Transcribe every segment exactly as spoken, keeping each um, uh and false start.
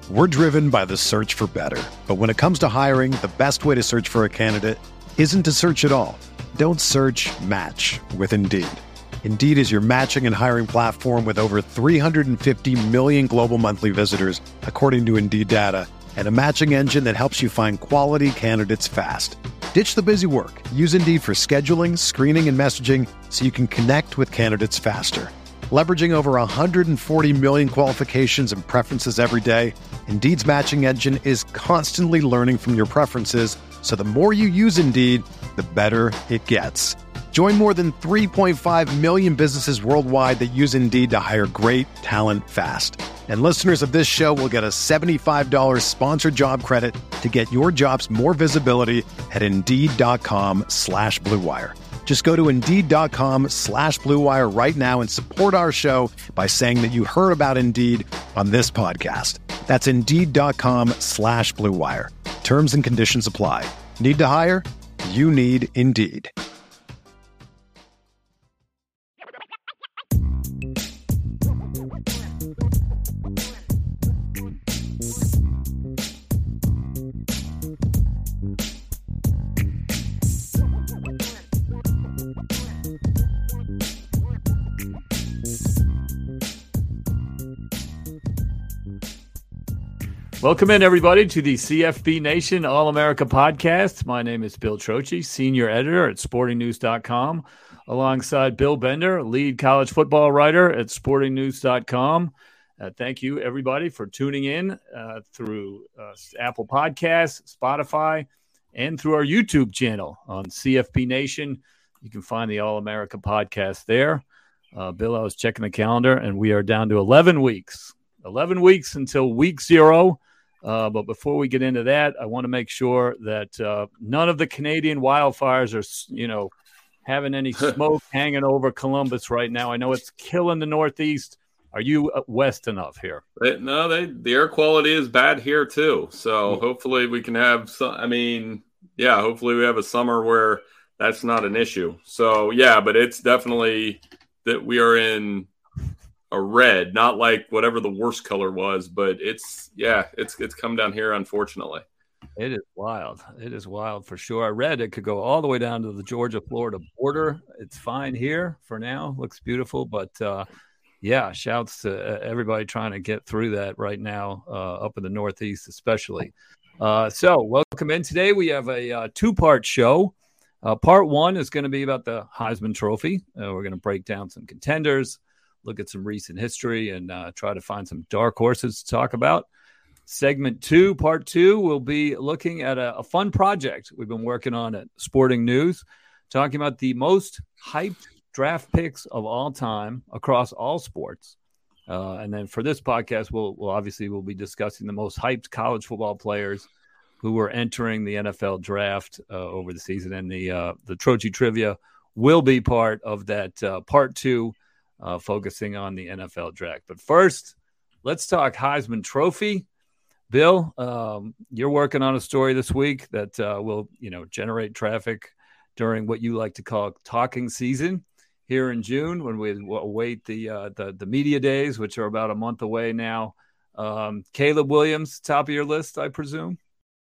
We're driven by the search for better. But when it comes to hiring, the best way to search for a candidate isn't to search at all. Don't search, match with Indeed. Indeed is your matching and hiring platform with over three hundred fifty million global monthly visitors, according to Indeed data, and a matching engine that helps you find quality candidates fast. Ditch the busy work. Use Indeed for scheduling, screening, and messaging so you can connect with candidates faster. Leveraging over one hundred forty million qualifications and preferences every day, Indeed's matching engine is constantly learning from your preferences, so the more you use Indeed, the better it gets. Join more than three point five million businesses worldwide that use Indeed to hire great talent fast. And listeners of this show will get a seventy-five dollars sponsored job credit to get your jobs more visibility at Indeed.com slash Blue Wire. Just go to Indeed.com slash Blue Wire right now and support our show by saying that you heard about Indeed on this podcast. That's Indeed.com slash Blue Wire. Terms and conditions apply. Need to hire? You need Indeed. Welcome in, everybody, to the C F B Nation All-America podcast. My name is Bill Trocchi, senior editor at sporting news dot com, alongside Bill Bender, lead college football writer at sporting news dot com. Uh, thank you, everybody, for tuning in uh, through uh, Apple Podcasts, Spotify, and through our YouTube channel on C F B Nation. You can find the All-America podcast there. Uh, Bill, I was checking the calendar, and we are down to eleven weeks. eleven weeks until week zero. Uh, but before we get into that, I want to make sure that uh, none of the Canadian wildfires are, you know, having any smoke hanging over Columbus right now. I know it's killing the Northeast. Are you west enough here? They, no, they, the air quality is bad here too. So mm-hmm. hopefully we can have some, I mean, yeah, hopefully we have a summer where that's not an issue. So yeah, but it's definitely that we are in a red, not like whatever the worst color was, but it's, yeah, it's it's come down here, unfortunately. It is wild. It is wild for sure. I read it could go all the way down to the Georgia-Florida border. It's fine here for now. Looks beautiful. But, uh, yeah, shouts to everybody trying to get through that right now, uh, up in the Northeast especially. Uh, so welcome in. Today we have a uh, two-part show. Uh, part one is going to be about the Heisman Trophy. Uh, we're going to break down some contenders, look at some recent history, and uh, try to find some dark horses to talk about. Segment two, part two, will be looking at a, a fun project we've been working on at Sporting News, talking about the most hyped draft picks of all time across all sports. Uh, and then for this podcast, we'll, we'll obviously we'll be discussing the most hyped college football players who were entering the N F L draft uh, over the season. And the uh, the Trocchi Trivia will be part of that uh, part two, Uh, focusing on the N F L draft. But first, let's talk Heisman Trophy. Bill, um, you're working on a story this week that uh, will, you know, generate traffic during what you like to call talking season here in June, when we await the uh, the, the media days, which are about a month away now. Um, Caleb Williams, top of your list, I presume?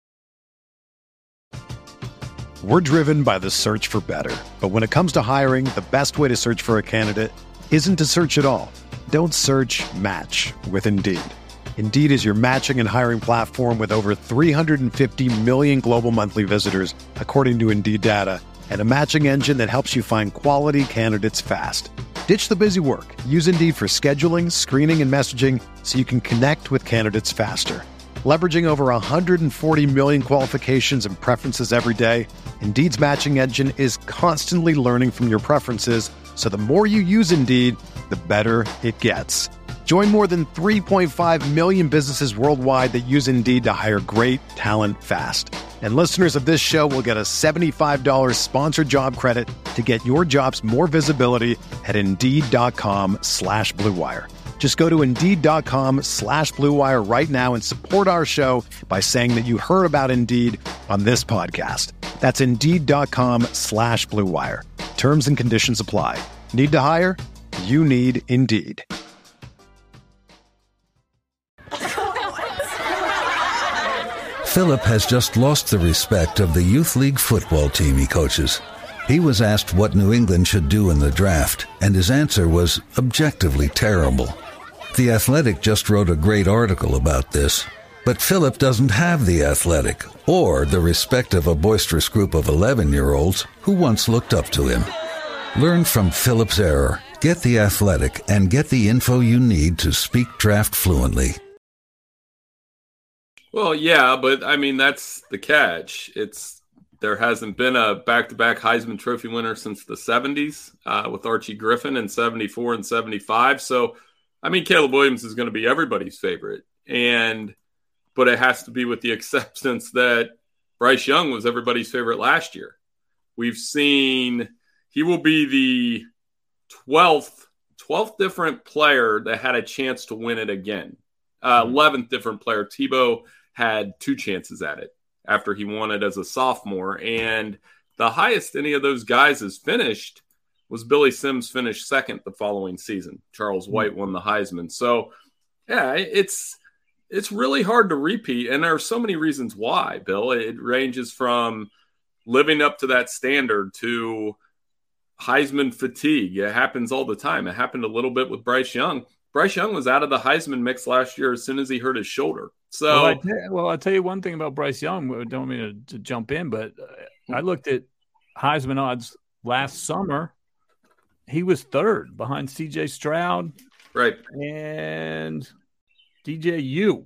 We're driven by the search for better. But when it comes to hiring, the best way to search for a candidate isn't to search at all. Don't search, match with Indeed. Indeed is your matching and hiring platform with over three hundred fifty million global monthly visitors, according to Indeed data, and a matching engine that helps you find quality candidates fast. Ditch the busy work. Use Indeed for scheduling, screening, and messaging so you can connect with candidates faster. Leveraging over one hundred forty million qualifications and preferences every day, Indeed's matching engine is constantly learning from your preferences, so the more you use Indeed, the better it gets. Join more than three point five million businesses worldwide that use Indeed to hire great talent fast. And listeners of this show will get a seventy-five dollars sponsored job credit to get your jobs more visibility at Indeed.com slash Blue Wire. Just go to Indeed.com slash Blue Wire right now and support our show by saying that you heard about Indeed on this podcast. That's Indeed.com slash Blue Wire. Terms and conditions apply. Need to hire? You need Indeed. Philip has just lost the respect of the youth league football team he coaches. He was asked what New England should do in the draft, and his answer was objectively terrible. The Athletic just wrote a great article about this. But Philip doesn't have the Athletic or the respect of a boisterous group of eleven-year-olds who once looked up to him. Learn from Philip's error, get the Athletic, and get the info you need to speak draft fluently. Well, yeah, but I mean, that's the catch. It's there hasn't been a back-to-back Heisman Trophy winner since the seventies uh, with Archie Griffin in seventy-four and seventy-five. So, I mean, Caleb Williams is going to be everybody's favorite. And but it has to be with the acceptance that Bryce Young was everybody's favorite last year. We've seen he will be the twelfth, twelfth different player that had a chance to win it again. Uh, eleventh different player. Tebow had two chances at it after he won it as a sophomore. And the highest any of those guys has finished was Billy Sims finished second the following season. Charles White won the Heisman. So, yeah, it's – it's really hard to repeat, and there are so many reasons why, Bill. It ranges from living up to that standard to Heisman fatigue. It happens all the time. It happened a little bit with Bryce Young. Bryce Young was out of the Heisman mix last year as soon as he hurt his shoulder. So, well, I t- well I'll tell you one thing about Bryce Young. I don't mean to, to jump in, but I looked at Heisman odds last summer. He was third behind C J Stroud. Right. And – D J U.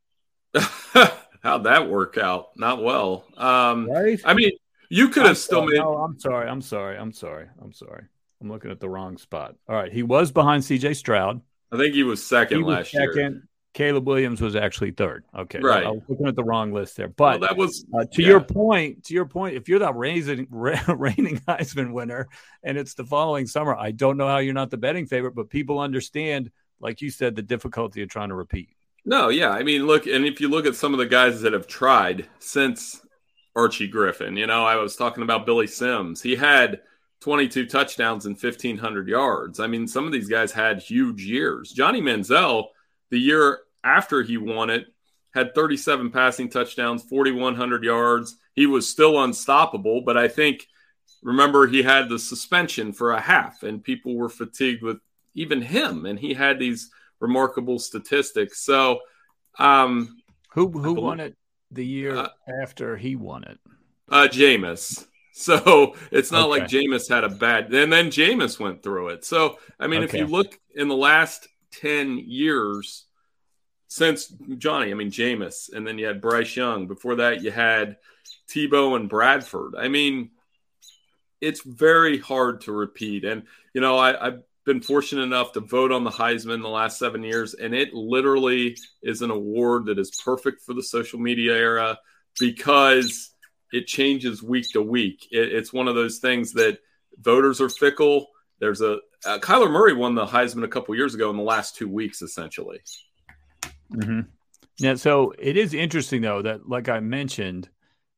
How'd that work out? Not well. Um, right? I mean, you could I'm have still sorry. made. No, I'm sorry. I'm sorry. I'm sorry. I'm sorry. I'm looking at the wrong spot. All right. He was behind C J Stroud. I think he was second he was last second. year. Caleb Williams was actually third. Okay. Right. I was looking at the wrong list there. But well, that was uh, to yeah. your point, to your point, if you're the reigning, reigning Heisman winner and it's the following summer, I don't know how you're not the betting favorite, but people understand, like you said, the difficulty of trying to repeat. No, yeah. I mean, look, and if you look at some of the guys that have tried since Archie Griffin, you know, I was talking about Billy Sims. He had twenty-two touchdowns and fifteen hundred yards. I mean, some of these guys had huge years. Johnny Manziel, the year after he won it, had thirty-seven passing touchdowns, forty-one hundred yards. He was still unstoppable, but I think, remember, he had the suspension for a half, and people were fatigued with even him, and he had these remarkable statistics. So, um, who who won it the year uh, after he won it? Uh, Jameis. So it's not okay. like Jameis had a bad. And then Jameis went through it. So I mean, okay. if you look in the last ten years since Johnny, I mean Jameis, and then you had Bryce Young. Before that, you had Tebow and Bradford. I mean, it's very hard to repeat. And you know, I. I been fortunate enough to vote on the Heisman the last seven years, and it literally is an award that is perfect for the social media era because it changes week to week. It, it's one of those things that voters are fickle. There's a uh, Kyler Murray won the Heisman a couple years ago in the last two weeks, essentially. Mm-hmm. Yeah, so it is interesting though that, like I mentioned,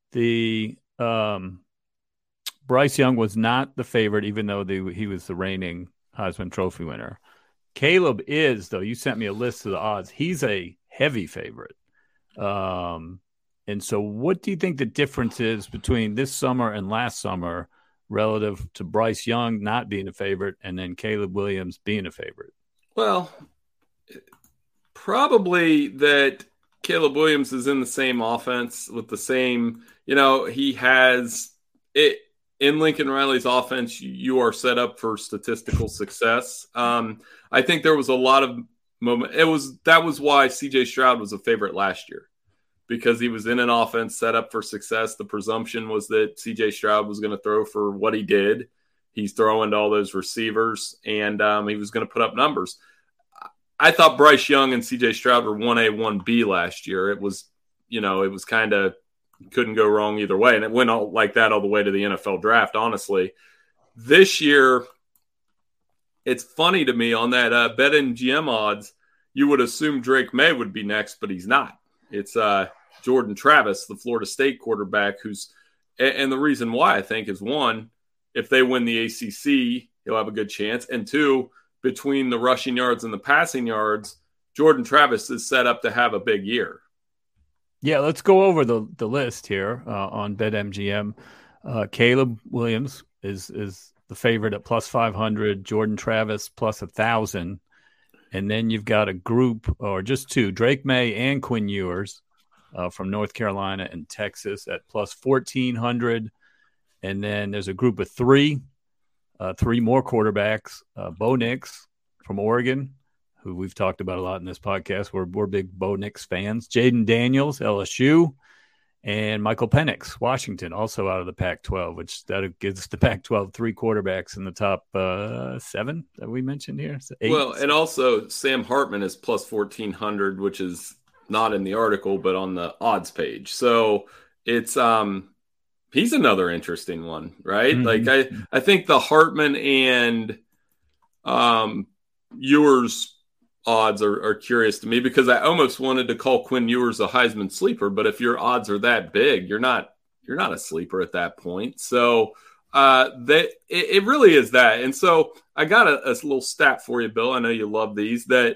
the um, Bryce Young was not the favorite, even though the, he was the reigning Heisman Trophy winner. Caleb is, though. You sent me a list of the odds. He's a heavy favorite. Um, and so what do you think the difference is between this summer and last summer relative to Bryce Young not being a favorite and then Caleb Williams being a favorite? Well, probably that Caleb Williams is in the same offense with the same, you know, he has it. In Lincoln Riley's offense, you are set up for statistical success. Um, I think there was a lot of moment. It was that was why C J Stroud was a favorite last year, because he was in an offense set up for success. The presumption was that C J Stroud was going to throw for what he did. He's throwing to all those receivers, and um, he was going to put up numbers. I thought Bryce Young and C J Stroud were one A, one B last year. It was, you know, it was kind of couldn't go wrong either way. And it went all like that all the way to the N F L draft, honestly. This year, it's funny to me on that uh, BetMGM odds, you would assume Drake May would be next, but he's not. It's uh, Jordan Travis, the Florida State quarterback, who's – and the reason why, I think, is one, if they win the A C C, he'll have a good chance. And two, between the rushing yards and the passing yards, Jordan Travis is set up to have a big year. Yeah, let's go over the, the list here uh, on BetMGM. Uh, Caleb Williams is is the favorite at plus five hundred. Jordan Travis plus one thousand. And then you've got a group, or just two, Drake May and Quinn Ewers uh, from North Carolina and Texas at plus fourteen hundred. And then there's a group of three, uh, three more quarterbacks. Uh, Bo Nix from Oregon, who we've talked about a lot in this podcast. We're, we're big Bo Nix fans. Jaden Daniels, L S U. And Michael Penix, Washington, also out of the Pac twelve, which that gives the Pac twelve three quarterbacks in the top uh, seven that we mentioned here. So eight. Well, and also Sam Hartman is plus fourteen hundred, which is not in the article, but on the odds page. So it's um, he's another interesting one, right? Mm-hmm. Like I, I think the Hartman and um, Ewers odds are, are curious to me, because I almost wanted to call Quinn Ewers a Heisman sleeper, but if your odds are that big, you're not you're not a sleeper at that point. So uh, that it, it really is that. And so I got a, a little stat for you, Bill. I know you love these. That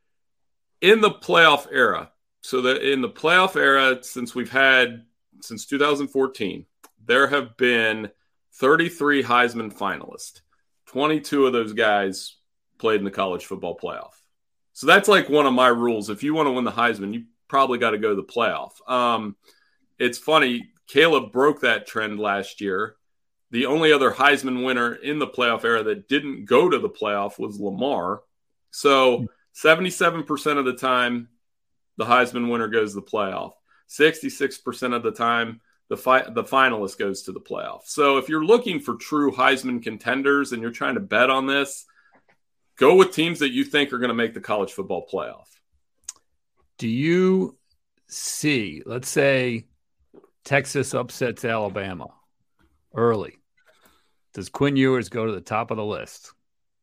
in the playoff era, so that in the playoff era since we've had since two thousand fourteen, there have been thirty-three Heisman finalists. twenty-two of those guys played in the college football playoff. So that's like one of my rules. If you want to win the Heisman, you probably got to go to the playoff. Um, it's funny. Caleb broke that trend last year. The only other Heisman winner in the playoff era that didn't go to the playoff was Lamar. So seventy-seven percent of the time, the Heisman winner goes to the playoff. sixty-six percent of the time, the fi- the finalist goes to the playoff. So if you're looking for true Heisman contenders and you're trying to bet on this, go with teams that you think are going to make the college football playoff. Do you see, let's say Texas upsets Alabama early. Does Quinn Ewers go to the top of the list?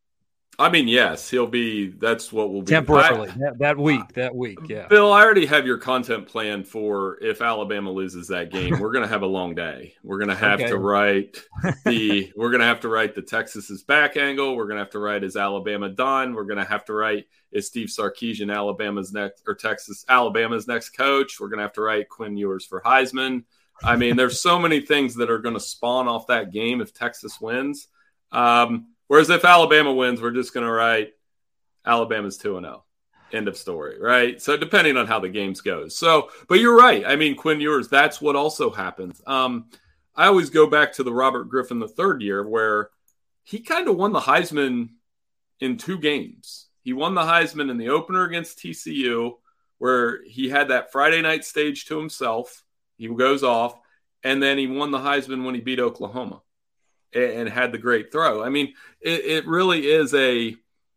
I mean, yes, he'll be. That's what will be temporarily I, that, that week. That week, yeah. Bill, I already have your content planned for if Alabama loses that game. We're going to have a long day. We're going to have okay. to write the. We're going to have to write the Texas's back angle. We're going to have to write is Alabama done. We're going to have to write is Steve Sarkisian Alabama's next or Texas Alabama's next coach. We're going to have to write Quinn Ewers for Heisman. I mean, there's so many things that are going to spawn off that game if Texas wins. Um, Whereas if Alabama wins, we're just going to write Alabama's two and oh. End of story, right? So depending on how the games goes. So, but you're right. I mean, Quinn Ewers, that's what also happens. Um, I always go back to the Robert Griffin the third year where he kind of won the Heisman in two games. He won the Heisman in the opener against T C U where he had that Friday night stage to himself. He goes off. And then he won the Heisman when he beat Oklahoma and had the great throw. I mean, it, it really is a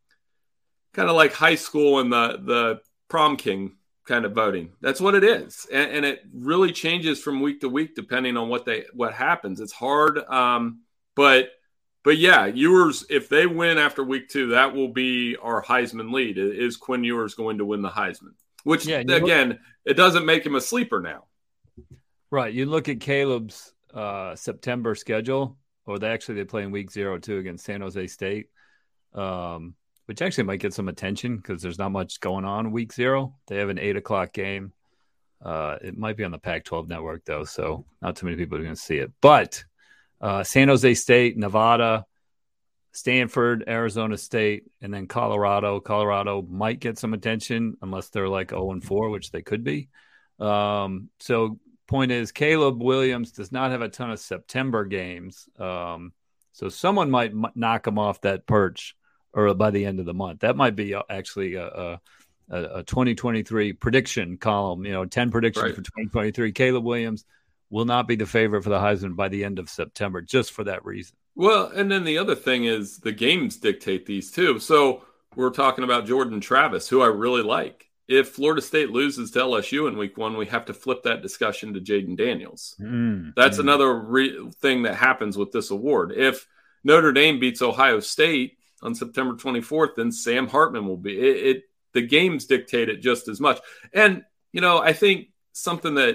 kind of like high school and the, the prom king kind of voting. That's what it is. And, and it really changes from week to week, depending on what they, what happens. It's hard. Um, but, but yeah, Ewers, if they win after week two, that will be our Heisman lead. Is Quinn Ewers going to win the Heisman? Which yeah, again, look, it doesn't make him a sleeper now. Right. You look at Caleb's uh, September schedule. Or they actually they play in week zero two against San Jose State, um, which actually might get some attention because there's not much going on week zero. They have an eight o'clock game. Uh, it might be on the Pac twelve network though, so not too many people are going to see it. But uh, San Jose State, Nevada, Stanford, Arizona State, and then Colorado. Colorado might get some attention unless they're like oh and four, which they could be. Um, so. Point is, Caleb Williams does not have a ton of September games, um, so someone might m- knock him off that perch or by the end of the month. That might be actually a, a, a twenty twenty-three prediction column. You know, ten predictions right. for twenty twenty-three. Caleb Williams will not be the favorite for the Heisman by the end of September, just for that reason. Well, and then the other thing is the games dictate these too. So we're talking about Jordan Travis, who I really like. If Florida State loses to L S U in week one, we have to flip that discussion to Jaden Daniels. Mm, That's mm. another re- thing that happens with this award. If Notre Dame beats Ohio State on September twenty-fourth, then Sam Hartman will be. It, it the games dictate it just as much. And, you know, I think something that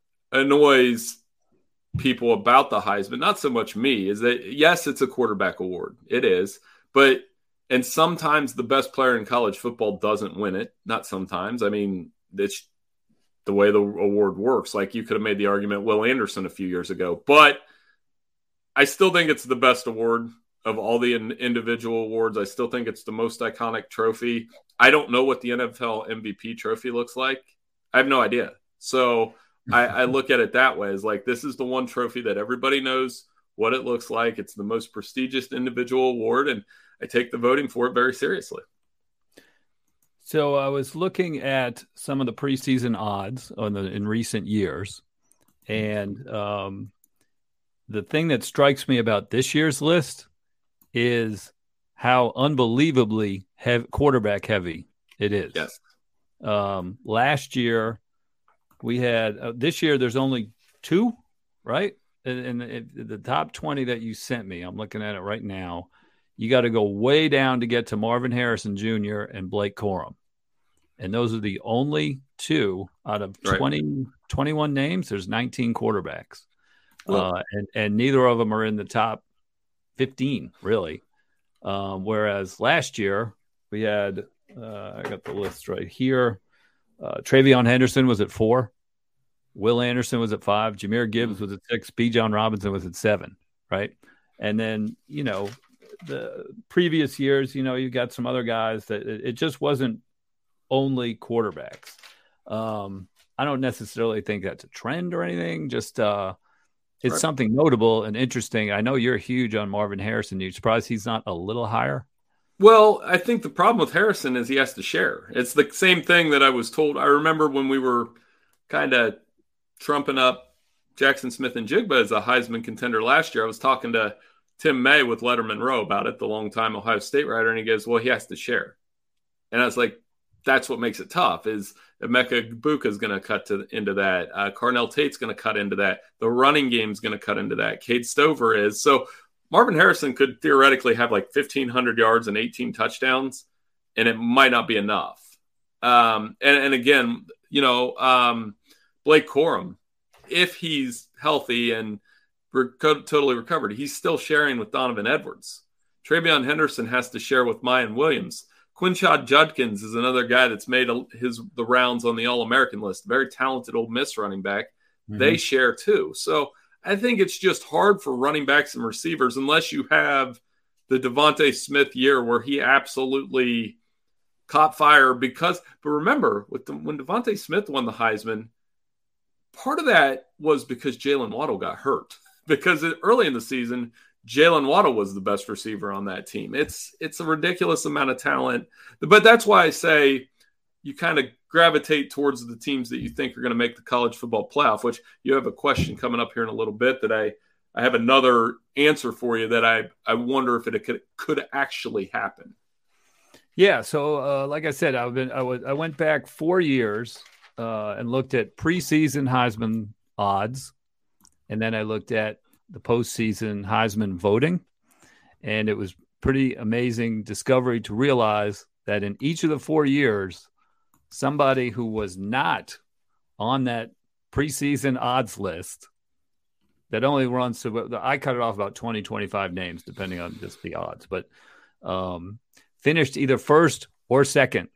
annoys people about the Heisman, not so much me, is that, yes, it's a quarterback award. It is. But And sometimes the best player in college football doesn't win it. Not sometimes. I mean, it's the way the award works. Like you could have made the argument Will Anderson a few years ago, but I still think it's the best award of all the in- individual awards. I still think it's the most iconic trophy. I don't know what the N F L M V P trophy looks like. I have no idea. So I, I look at it that way as like, this is the one trophy that everybody knows what it looks like. It's the most prestigious individual award, and I take the voting for it very seriously. So I was looking at some of the preseason odds on the in recent years, and um, the thing that strikes me about this year's list is how unbelievably heavy, quarterback heavy it is. Yes. Um, last year we had uh, this year there's only two, right? And, and the top twenty that you sent me, I'm looking at it right now. You got to go way down to get to Marvin Harrison Junior and Blake Corum. And those are the only two out of twenty, right. twenty-one names. There's nineteen quarterbacks. Well, uh, and, and neither of them are in the top fifteen, really. Um, whereas last year we had, uh, I got the list right here. Uh, Travion Henderson was at four. Will Anderson was at five. Jahmyr Gibbs was at six. B. John Robinson was at seven, right? And then, you know, the previous years, you know, you got some other guys that it, it just wasn't only quarterbacks. Um, I don't necessarily think that's a trend or anything. Just uh, it's right. Something notable and interesting. I know you're huge on Marvin Harrison. You surprised he's not a little higher? Well, I think the problem with Harrison is he has to share. It's the same thing that I was told. I remember when we were kind of trumping up Jackson Smith-Njigba as a Heisman contender last year. I was talking to Tim May with Letterman Row about it, the longtime Ohio State writer, and he goes, well, he has to share. And I was like, that's what makes it tough, is Emeka Egbuka is going to cut to, into that. Uh, Carnell Tate's going to cut into that. The running game is going to cut into that. Cade Stover is. So Marvin Harrison could theoretically have like fifteen hundred yards and eighteen touchdowns, and it might not be enough. Um, and, and again, you know, um, Blake Corum, if he's healthy and re- totally recovered, he's still sharing with Donovan Edwards. Travion Henderson has to share with Mayan Williams. Quinshad Judkins is another guy that's made a, his the rounds on the All-American list. Very talented Ole Miss running back. Mm-hmm. They share too. So I think it's just hard for running backs and receivers unless you have the Devontae Smith year where he absolutely caught fire. Because, but remember, with the, when Devontae Smith won the Heisman, part of that was because Jalen Waddle got hurt. Because it, early in the season, Jalen Waddle was the best receiver on that team. It's it's a ridiculous amount of talent. But that's why I say you kind of gravitate towards the teams that you think are going to make the college football playoff, which you have a question coming up here in a little bit that I, I have another answer for you that I, I wonder if it could, could actually happen. Yeah, so uh, like I said, I've been I, w- I went back four years uh, and looked at preseason Heisman odds, and then I looked at the postseason Heisman voting, and it was pretty amazing discovery to realize that in each of the four years, somebody who was not on that preseason odds list that only runs to, I cut it off about twenty, twenty-five names, depending on just the odds, but um, finished either first or second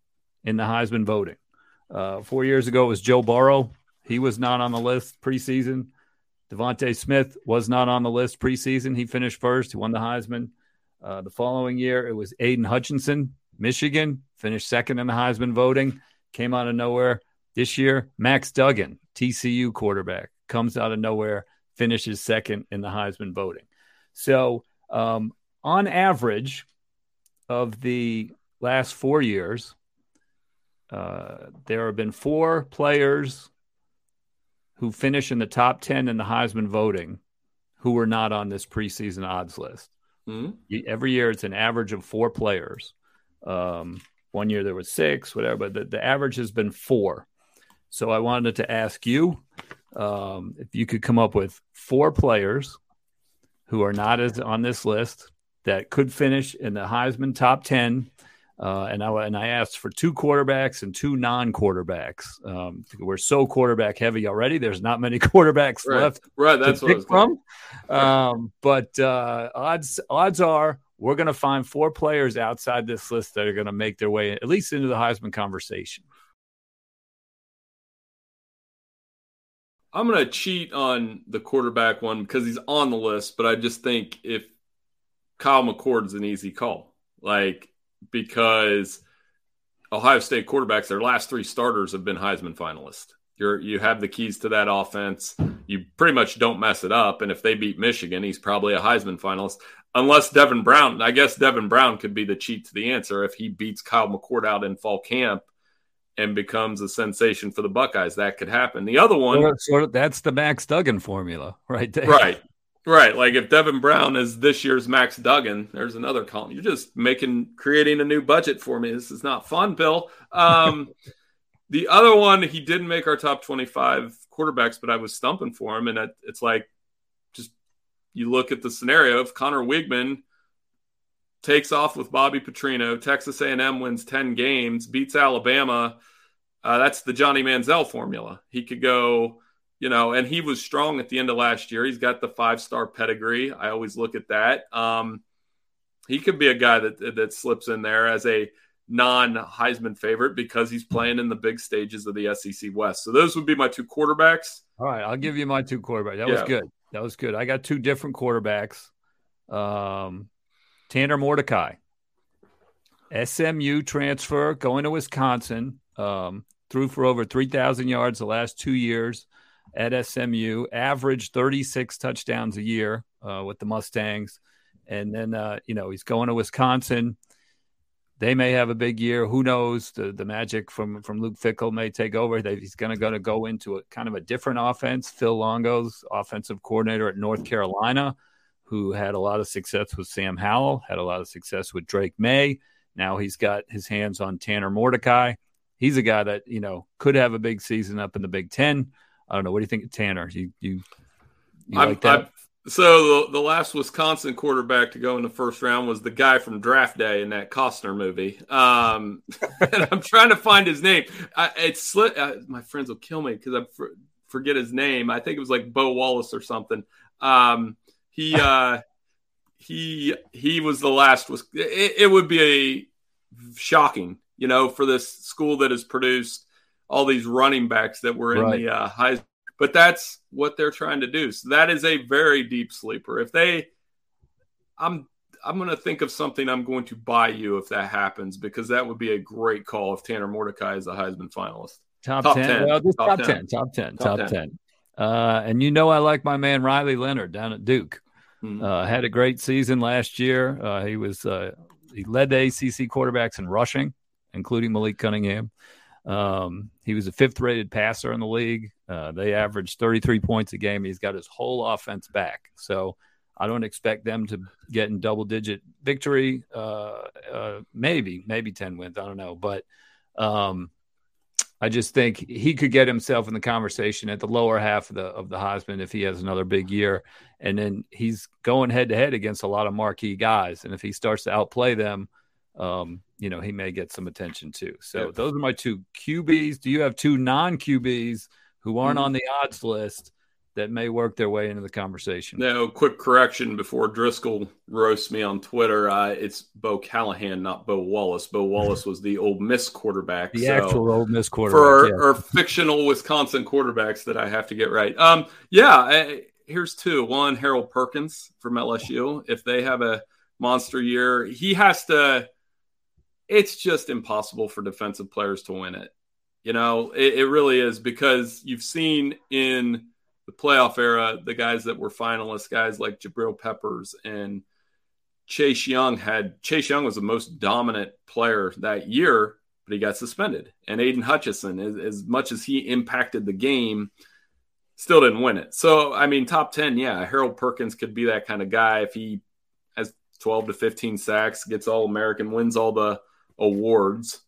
in the Heisman voting. Uh, four years ago, it was Joe Burrow. He was not on the list preseason. Devontae Smith was not on the list preseason. He finished first. He won the Heisman. Uh, the following year, it was Aiden Hutchinson, Michigan, finished second in the Heisman voting, came out of nowhere. This year, Max Duggan, T C U quarterback, comes out of nowhere, finishes second in the Heisman voting. So um, on average of the last four years, uh, there have been four players who finish in the top ten in the Heisman voting who were not on this preseason odds list. Mm-hmm. Every year it's an average of four players. Um, one year there was six, whatever, but the, the average has been four. So I wanted to ask you um, if you could come up with four players who are not as on this list that could finish in the Heisman top ten. Uh, and I and I asked for two quarterbacks and two non-quarterbacks. Um, we're so quarterback heavy already. There's not many quarterbacks right. left. Right, that's to what pick from. Um, but uh, odds odds are we're going to find four players outside this list that are going to make their way at least into the Heisman conversation. I'm going to cheat on the quarterback one because he's on the list, but I just think if Kyle McCord's an easy call, like because Ohio State quarterbacks, their last three starters have been Heisman finalists. You're, you have the keys to that offense. You pretty much don't mess it up. And if they beat Michigan, he's probably a Heisman finalist. Unless Devin Brown, I guess Devin Brown could be the cheat to the answer if he beats Kyle McCord out in fall camp and becomes a sensation for the Buckeyes. That could happen. The other one, sort of, sort of, that's the Max Duggan formula, right there. Right, right. Like if Devin Brown is this year's Max Duggan, there's another column. You're just making, creating a new budget for me. This is not fun, Bill. Um, the other one, he didn't make our top twenty-five quarterbacks, but I was stumping for him, and it, it's like, just you look at the scenario of Connor Wigman takes off with Bobby Petrino, Texas A and M wins ten games, beats Alabama. Uh, that's the Johnny Manziel formula. He could go, you know, and he was strong at the end of last year. He's got the five-star pedigree. I always look at that. Um, he could be a guy that that slips in there as a non-Heisman favorite because he's playing in the big stages of the S E C West. So those would be my two quarterbacks. All right, I'll give you my two quarterbacks. That Yeah. was good. That was good. I got two different quarterbacks. Um, Tanner Mordecai, S M U transfer, going to Wisconsin, um, threw for over three thousand yards the last two years at S M U, averaged thirty-six touchdowns a year uh, with the Mustangs. And then, uh, you know, he's going to Wisconsin. They may have a big year. Who knows? The the magic from, from Luke Fickell may take over. They, he's going to go to go into a kind of a different offense. Phil Longo's offensive coordinator at North Carolina, who had a lot of success with Sam Howell, had a lot of success with Drake May. Now he's got his hands on Tanner Mordecai. He's a guy that, you know, could have a big season up in the Big Ten. I don't know. What do you think of Tanner? You, you, you like that? I'm, so the, the last Wisconsin quarterback to go in the first round was the guy from Draft Day in that Costner movie. Um, and I'm trying to find his name. I, it's uh, my friends will kill me because I for, forget his name. I think it was like Bo Wallace or something. Um, He uh, he he was the last. Was it, it would be a shocking, you know, for this school that has produced all these running backs that were in Right. the uh, high. But that's what they're trying to do. So that is a very deep sleeper. If they, I'm I'm going to think of something I'm going to buy you if that happens, because that would be a great call if Tanner Mordecai is a Heisman finalist. Top, Top ten. ten. Well, just Top top, ten. ten. Top ten. Top Top ten. ten. Uh, and you know I like my man Riley Leonard down at Duke. Hmm. Uh, had a great season last year. Uh, he was uh, he led the A C C quarterbacks in rushing, including Malik Cunningham. Um, he was a fifth-rated passer in the league. Uh, they averaged thirty-three points a game. He's got his whole offense back. So I don't expect them to get in double-digit victory. Uh, uh, maybe, maybe ten wins. I don't know. But um, I just think he could get himself in the conversation at the lower half of the of the Heisman if he has another big year. And then he's going head-to-head against a lot of marquee guys. And if he starts to outplay them, um, you know, he may get some attention too. So Yeah. those are my two Q Bs. Do you have two non-Q Bs who aren't Mhm. on the odds list that may work their way into the conversation? No, quick correction before Driscoll roasts me on Twitter. Uh, it's Bo Callahan, not Bo Wallace. Bo Wallace was the Ole Miss quarterback. The so actual Ole Miss quarterback. for our, yeah. our fictional Wisconsin quarterbacks that I have to get right. Um, yeah, I, here's two. One, Harold Perkins from L S U. If they have a monster year, he has to – it's just impossible for defensive players to win it. You know, it, it really is, because you've seen in – the playoff era, the guys that were finalists, guys like Jabril Peppers and Chase Young had Chase Young was the most dominant player that year, but he got suspended. And Aiden Hutchinson, as, as much as he impacted the game, still didn't win it. So, I mean, top ten, yeah, Harold Perkins could be that kind of guy if he has twelve to fifteen sacks, gets All-American, wins all the awards.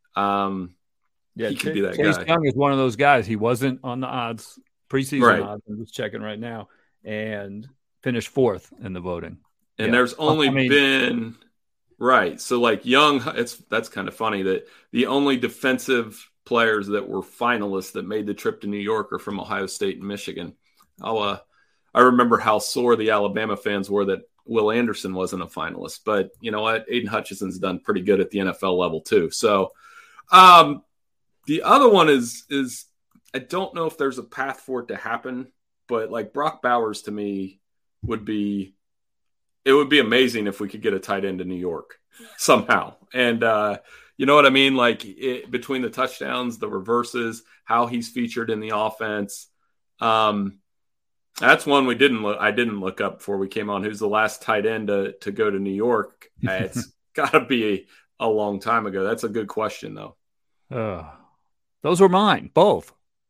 Um, Yeah, he could be that Chase guy. Young is one of those guys. He wasn't on the odds, preseason Right. odds. I'm just checking right now, and finished fourth in the voting. And Yeah. there's only I mean- been right. So like Young, it's that's kind of funny that the only defensive players that were finalists that made the trip to New York are from Ohio State and Michigan. I'll, uh, I remember how sore the Alabama fans were that Will Anderson wasn't a finalist, but you know what? Aiden Hutchinson's done pretty good at the N F L level too. So um, the other one is is I don't know if there's a path for it to happen, but like Brock Bowers to me would be, it would be amazing if we could get a tight end to New York somehow. And uh, you know what I mean? Like it, between the touchdowns, the reverses, how he's featured in the offense. Um, that's one we didn't look, I didn't look up before we came on. Who's the last tight end to, to go to New York? It's got to be a, a long time ago. That's a good question though. Uh, those were mine, both.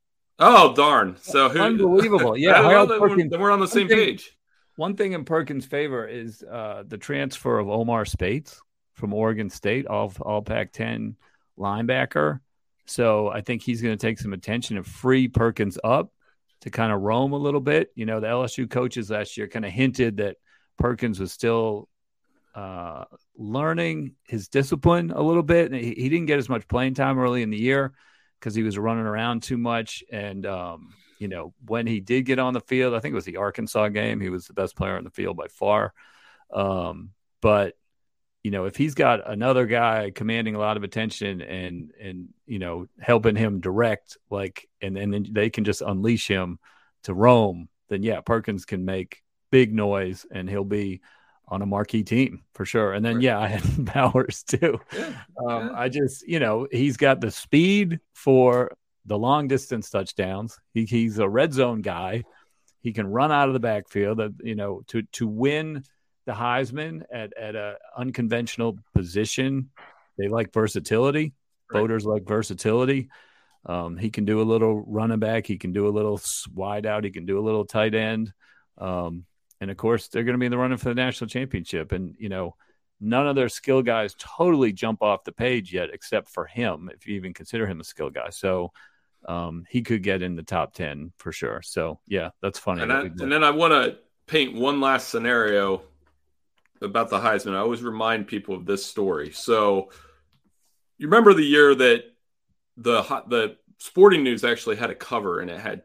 Oh, darn. So who, unbelievable. Yeah. Well, then, then we're on the same thing, page. One thing in Perkins' favor is uh, the transfer of Omar Speights from Oregon State, all, all Pac ten linebacker. So I think he's going to take some attention and free Perkins up to kind of roam a little bit. You know, the L S U coaches last year kind of hinted that Perkins was still uh, learning his discipline a little bit. And he, he didn't get as much playing time early in the year because he was running around too much. And, um, you know, when he did get on the field, I think it was the Arkansas game, he was the best player on the field by far. Um, but, you know, if he's got another guy commanding a lot of attention and, and you know, helping him direct, like, and, and then they can just unleash him to roam, then, yeah, Perkins can make big noise and he'll be on a marquee team for sure. And then, right. yeah, I had Bowers too. Yeah, um, yeah. I just, you know, he's got the speed for the long distance touchdowns. He, he's a red zone guy. He can run out of the backfield, uh, you know, to, to win the Heisman at, at a unconventional position. They like versatility. Right. Voters like versatility. Um, he can do a little running back. He can do a little wide out. He can do a little tight end. Um, And, of course, they're going to be in the running for the national championship. And, you know, none of their skill guys totally jump off the page yet except for him, if you even consider him a skill guy. So um, he could get in the top ten for sure. So, yeah, that's funny. And, I, and then I want to paint one last scenario about the Heisman. I always remind people of this story. So you remember the year that the the Sporting News actually had a cover, and it had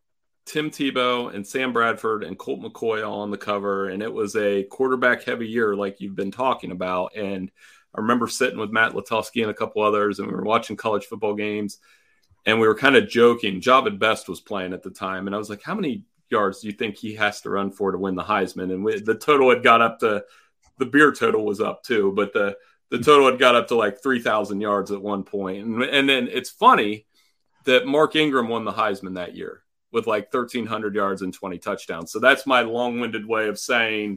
Tim Tebow and Sam Bradford and Colt McCoy all on the cover. And it was a quarterback heavy year, like you've been talking about. And I remember sitting with Matt Latowski and a couple others, and we were watching college football games, and we were kind of joking. Jabba Best was playing at the time. And I was like, how many yards do you think he has to run for to win the Heisman? And we, the total had got up to, the beer total was up too, but the, the total had got up to like three thousand yards at one point. And, and then it's funny that Mark Ingram won the Heisman that year with like thirteen hundred yards and twenty touchdowns. So that's my long-winded way of saying,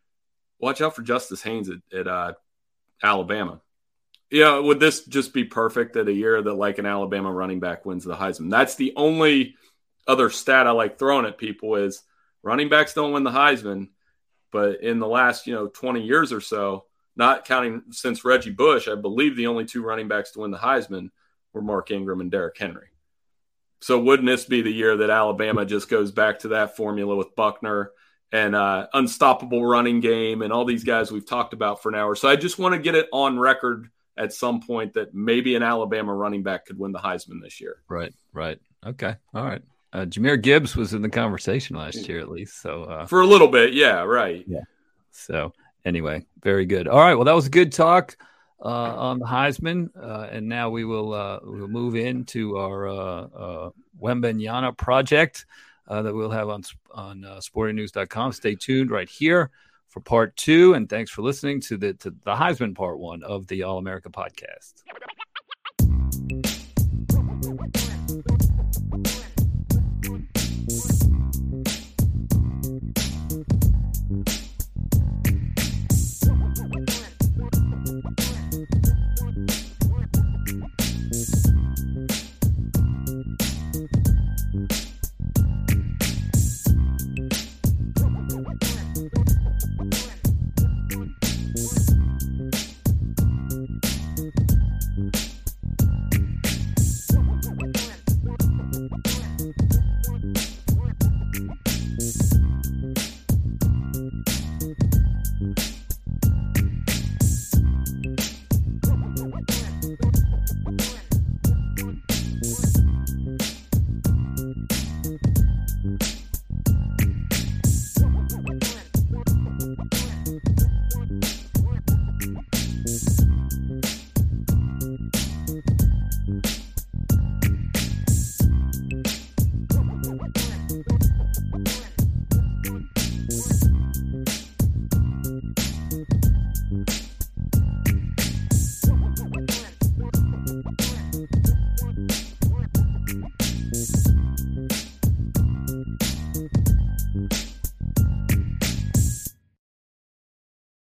watch out for Justice Haynes at, at uh, Alabama. Yeah, would this just be perfect at a year that like an Alabama running back wins the Heisman? That's the only other stat I like throwing at people is running backs don't win the Heisman, but in the last, you know, twenty years or so, not counting since Reggie Bush, I believe the only two running backs to win the Heisman were Mark Ingram and Derrick Henry. So wouldn't this be the year that Alabama just goes back to that formula with Buckner and uh, unstoppable running game and all these guys we've talked about for an hour? So I just want to get it on record at some point that maybe an Alabama running back could win the Heisman this year. Right, right. Okay, all right. Uh, Jahmyr Gibbs was in the conversation last year at least. So uh, for a little bit, yeah, right. Yeah. So anyway, very good. All right, well, that was a good talk uh, on the Heisman, uh, and now we will uh, we'll move into our uh, uh, Wembanyama project uh, that we'll have on on uh, sporting news dot com. Stay tuned right here for part two, and thanks for listening to the to the Heisman part one of the All America podcast.